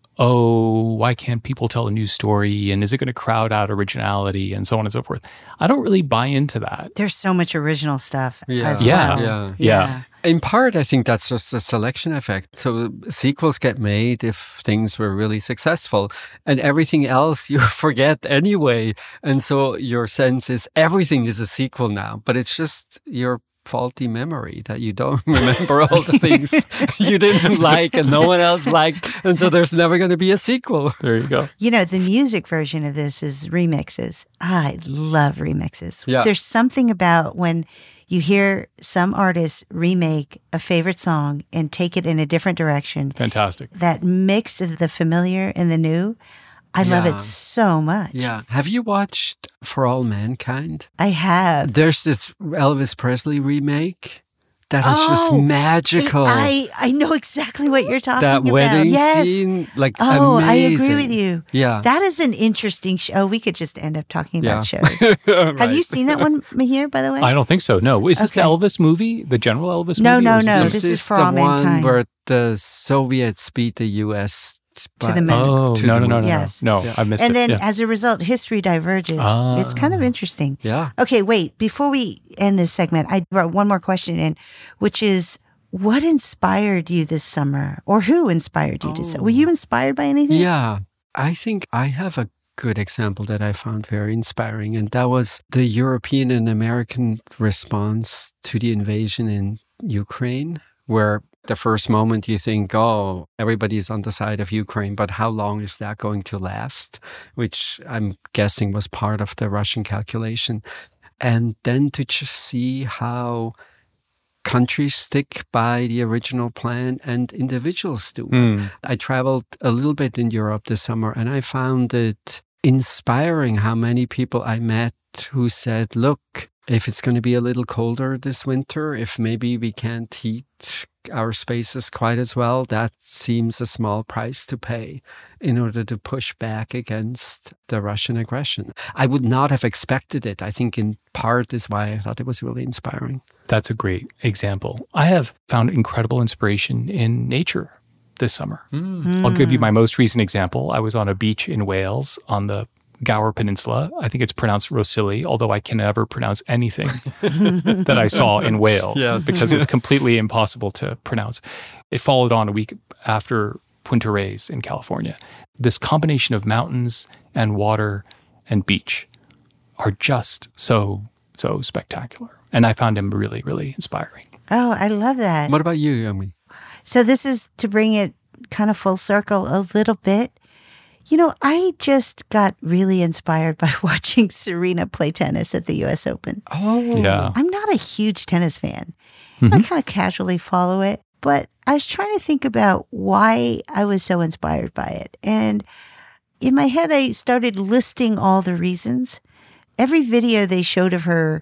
oh, why can't people tell a new story? And is it going to crowd out originality and so on and so forth? I don't really buy into that. There's so much original stuff as Yeah. well. Yeah. In part, I think that's just a selection effect. So sequels get made if things were really successful, and everything else you forget anyway. And so your sense is everything is a sequel now, but it's just your faulty memory that you don't remember all the things you didn't like and no one else liked. And so there's never going to be a sequel. There you go. You know, the music version of this is remixes. I love remixes. Yeah. There's something about when you hear some artist remake a favorite song and take it in a different direction. Fantastic. That mix of the familiar and the new, I love Yeah. it so much. Yeah. Have you watched For All Mankind? I have. There's this Elvis Presley remake that is just magical. I know exactly what you're talking that about. wedding Yes. scene, like Oh, I agree amazing. with you. Yeah. That is an interesting show. We could just end up talking about shows. Right. Have you seen that one, Mahir, by the way? I don't think so. No. Is this the Okay. Elvis movie? The general Elvis No, movie? no, Or is no. this- This is For the All one Mankind. where the Soviets beat the U.S. To the moon. Oh, to no, the no, no, moon. no, Yes. no. Yeah. I missed And it. then Yeah. as a result, history diverges. It's kind of interesting. Yeah. Okay, wait. Before we end this segment, I brought one more question in, which is what inspired you this summer? Or who inspired you this summer? Were you inspired by anything? Yeah. I think I have a good example that I found very inspiring, and that was the European and American response to the invasion in Ukraine, where the first moment you think, oh, everybody's on the side of Ukraine, but how long is that going to last? Which I'm guessing was part of the Russian calculation. And then to just see how countries stick by the original plan and individuals do. I traveled a little bit in Europe this summer, and I found it inspiring how many people I met who said, look, if it's going to be a little colder this winter, if maybe we can't heat our spaces quite as well, that seems a small price to pay in order to push back against the Russian aggression. I would not have expected it. I think in part is why I thought it was really inspiring. That's a great example. I have found incredible inspiration in nature this summer. I'll give you my most recent example. I was on a beach in Wales on the Gower Peninsula. I think it's pronounced Rosilly, although I can never pronounce anything that I saw in Wales because it's completely impossible to pronounce. It followed on a week after Punta Reyes in California. This combination of mountains and water and beach are just so spectacular. And I found him really, really inspiring. Oh, I love that. What about you, Yumi? So this is to bring it kind of full circle a little bit. You know, I just got really inspired by watching Serena play tennis at the U.S. Open. Oh, Yeah. I'm not a huge tennis fan. I kind of casually follow it, but I was trying to think about why I was so inspired by it. And in my head, I started listing all the reasons. Every video they showed of her,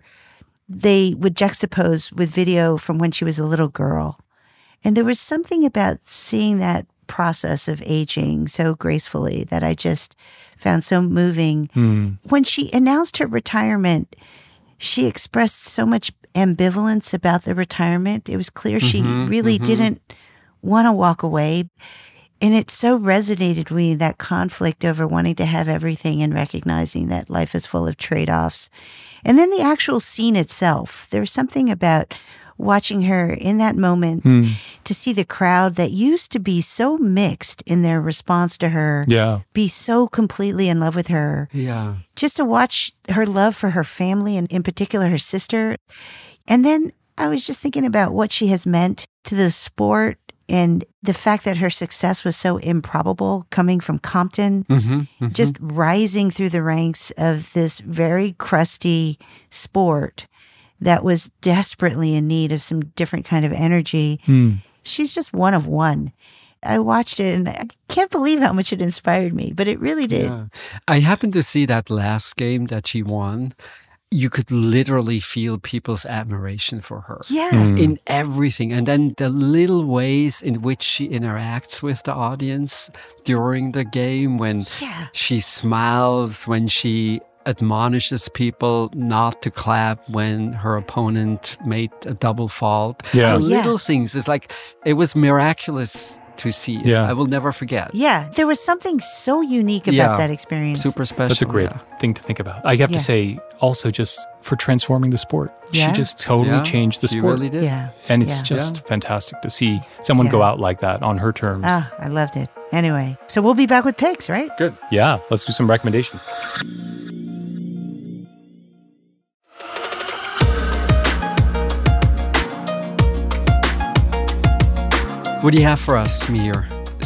they would juxtapose with video from when she was a little girl. And there was something about seeing that process of aging so gracefully that I just found so moving. When she announced her retirement, she expressed so much ambivalence about the retirement. It was clear she really didn't want to walk away. And it so resonated with me, that conflict over wanting to have everything and recognizing that life is full of trade-offs. And then the actual scene itself, there's something about watching her in that moment to see the crowd that used to be so mixed in their response to her be so completely in love with her. yeah. Just to watch her love for her family and in particular her sister. And then I was just thinking about what she has meant to the sport and the fact that her success was so improbable coming from Compton, just rising through the ranks of this very crusty sport that was desperately in need of some different kind of energy. She's just one of one. I watched it and I can't believe how much it inspired me, but it really did. Yeah. I happened to see that last game that she won. You could literally feel people's admiration for her. Yeah. In everything. And then the little ways in which she interacts with the audience during the game, when she smiles, when she admonishes people not to clap when her opponent made a double fault. Yeah. The little things. It's like, it was miraculous to see it. Yeah. I will never forget. Yeah. There was something so unique about that experience. Super special. That's a great thing to think about. I have to say also just for transforming the sport. Yeah. She just totally changed the She sport. really did. Yeah. And it's just fantastic to see someone go out like that on her terms. Ah, I loved it. Anyway, so we'll be back with picks, right? Good. Yeah, let's do some recommendations. What do you have for us, Mir?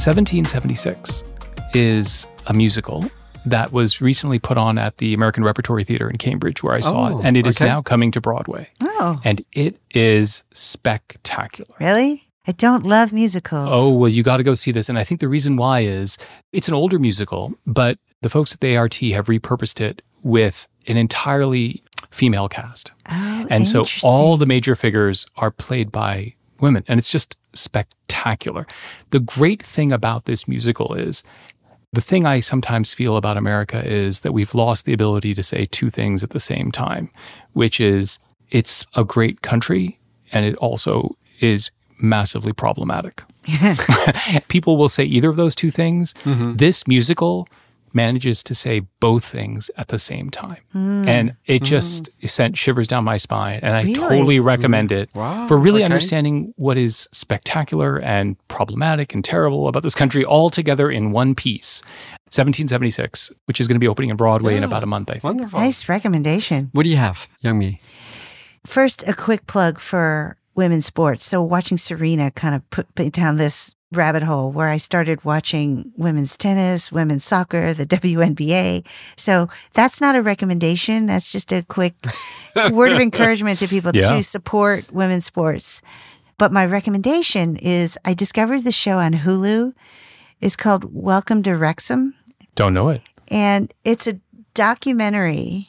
1776 is a musical that was recently put on at the American Repertory Theater in Cambridge, where I saw it. And it is now coming to Broadway. Oh. And it is spectacular. Really? I don't love musicals. Oh, well, you got to go see this. And I think the reason why is it's an older musical, but the folks at the ART have repurposed it with an entirely female cast. Oh, and so interesting. all the major figures are played by women. And it's just spectacular. The great thing about this musical is, the thing I sometimes feel about America is that we've lost the ability to say two things at the same time, which is it's a great country and it also is massively problematic. People will say either of those two things. Mm-hmm. This musical manages to say both things at the same time. And it just sent shivers down my spine. And I totally recommend it for really understanding what is spectacular and problematic and terrible about this country all together in one piece. 1776, which is going to be opening in Broadway in about a month, I think. Wonderful. Nice recommendation. What do you have, Young Mi? First, a quick plug for women's sports. So watching Serena kind of put me down this rabbit hole where I started watching women's tennis, women's soccer, the WNBA. So that's not a recommendation. That's just a quick word of encouragement to people to support women's sports. But my recommendation is I discovered the show on Hulu. It's called Welcome to Wrexham. Don't know it. And it's a docuseries,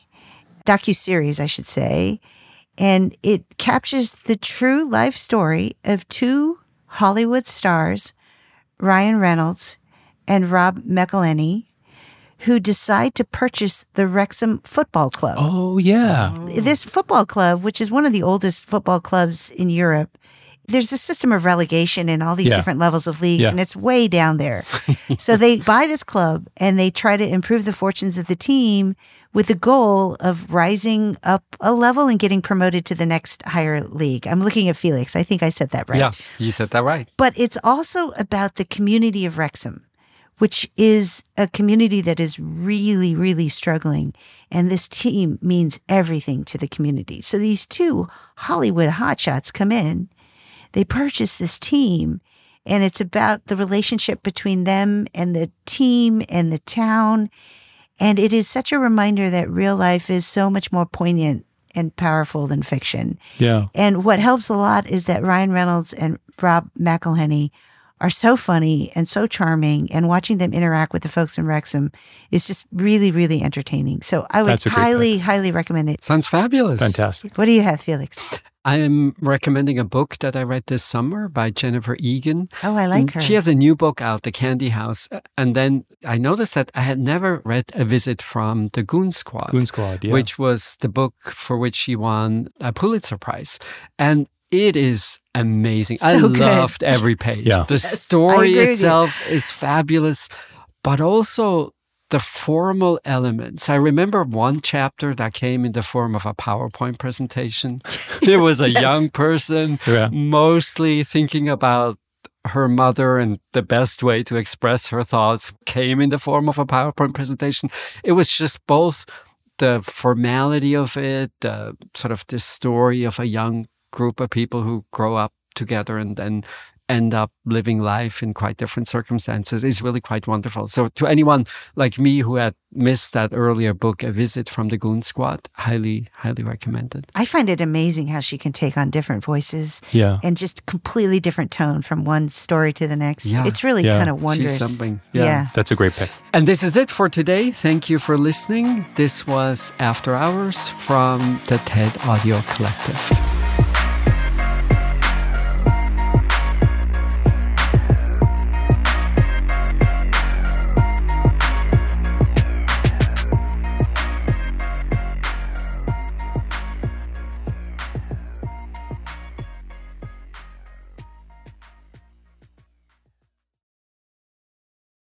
I should say. And it captures the true life story of two Hollywood stars, Ryan Reynolds and Rob McElhenney, who decide to purchase the Wrexham Football Club. Oh, yeah. This football club, which is one of the oldest football clubs in Europe, there's a system of relegation in all these different levels of leagues, and it's way down there. So they buy this club and they try to improve the fortunes of the team with the goal of rising up a level and getting promoted to the next higher league. I'm looking at Felix. I think I said that right. Yes, you said that right. But it's also about the community of Wrexham, which is a community that is really, really struggling. And this team means everything to the community. So these two Hollywood hotshots come in, they purchase this team, and it's about the relationship between them and the team and the town. And it is such a reminder that real life is so much more poignant and powerful than fiction. Yeah. And what helps a lot is that Ryan Reynolds and Rob McElhenney are so funny and so charming, and watching them interact with the folks in Wrexham is just really, really entertaining. So I would highly recommend it. Sounds fabulous. Fantastic. What do you have, Felix? I am recommending a book that I read this summer by Jennifer Egan. Oh, I like her. She has a new book out, The Candy House. And then I noticed that I had never read A Visit from the Goon Squad. Goon Squad, yeah. Which was the book for which she won a Pulitzer Prize. And it is amazing. I loved every page. Yeah. The story itself is fabulous, but also the formal elements. I remember one chapter that came in the form of a PowerPoint presentation. It was a young person, mostly thinking about her mother, and the best way to express her thoughts came in the form of a PowerPoint presentation. It was just both the formality of it, sort of this story of a young group of people who grow up together and then end up living life in quite different circumstances is really quite wonderful. So to anyone like me who had missed that earlier book, A Visit from the Goon Squad, highly, highly recommended. I find it amazing how she can take on different voices and just completely different tone from one story to the next. Yeah. It's really kind of wondrous. She's something. Yeah. That's a great pick. And this is it for today. Thank you for listening. This was After Hours from the TED Audio Collective.